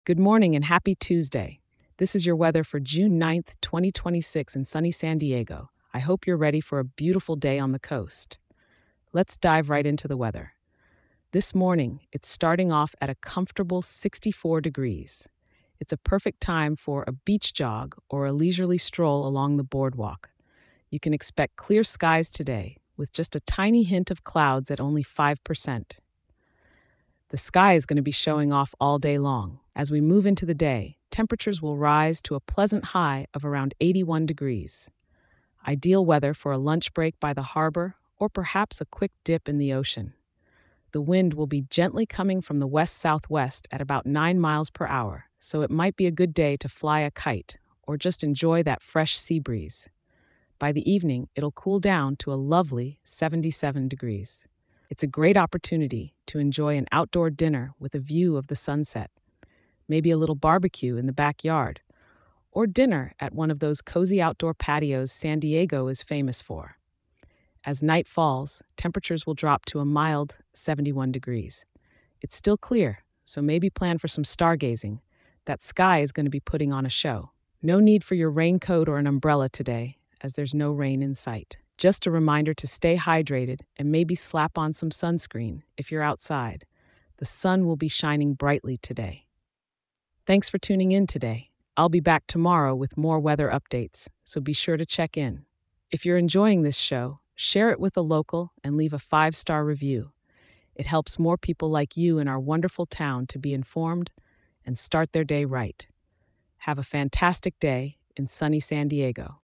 Good morning and happy Tuesday. This is your weather for June 9th, 2026 in sunny San Diego. I hope you're ready for a beautiful day on the coast. Let's dive right into the weather. This morning, it's starting off at a comfortable 64 degrees. It's a perfect time for a beach jog or a leisurely stroll along the boardwalk. You can expect clear skies today, with just a tiny hint of clouds at only 5%. The sky is going to be showing off all day long. As we move into the day, temperatures will rise to a pleasant high of around 81 degrees. Ideal weather for a lunch break by the harbor or perhaps a quick dip in the ocean. The wind will be gently coming from the west-southwest at about 9 miles per hour, so it might be a good day to fly a kite or just enjoy that fresh sea breeze. By the evening, it'll cool down to a lovely 77 degrees. It's a great opportunity to enjoy an outdoor dinner with a view of the sunset, maybe a little barbecue in the backyard, or dinner at one of those cozy outdoor patios San Diego is famous for. As night falls, temperatures will drop to a mild 71 degrees. It's still clear, so maybe plan for some stargazing. That sky is going to be putting on a show. No need for your raincoat or an umbrella today, as there's no rain in sight. Just a reminder to stay hydrated and maybe slap on some sunscreen if you're outside. The sun will be shining brightly today. Thanks for tuning in today. I'll be back tomorrow with more weather updates, so be sure to check in. If you're enjoying this show, share it with a local and leave a 5-star review. It helps more people like you in our wonderful town to be informed and start their day right. Have a fantastic day in sunny San Diego.